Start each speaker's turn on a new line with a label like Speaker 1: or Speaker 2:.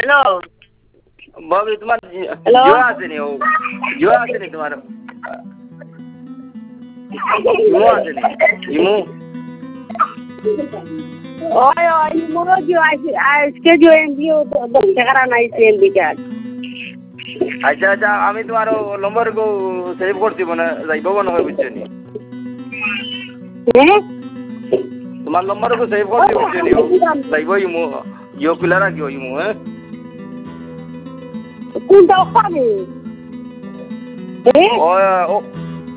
Speaker 1: hello
Speaker 2: ভাবি তোমার
Speaker 1: hello
Speaker 2: Jio আসেনি ও জিও আসেনি তোমার ইমো আসেনি ইমো
Speaker 1: ওই ওই মোরও জিও আজকে জিও এমবিও 10 টাকার আনাইছে এমবি কার্ড
Speaker 2: আচ্ছা আচ্ছা আমি তোমার নম্বর কো সেভ করছি মানে যাইব না হয় বুঝছেনি
Speaker 1: হ্যাঁ
Speaker 2: তোমার নম্বর কো সেভ করছি বুঝছেনি ও যাইব ইমো জিও খুলে রাখিও ইমো হ্যাঁ
Speaker 1: কোনটা পাবে
Speaker 2: ও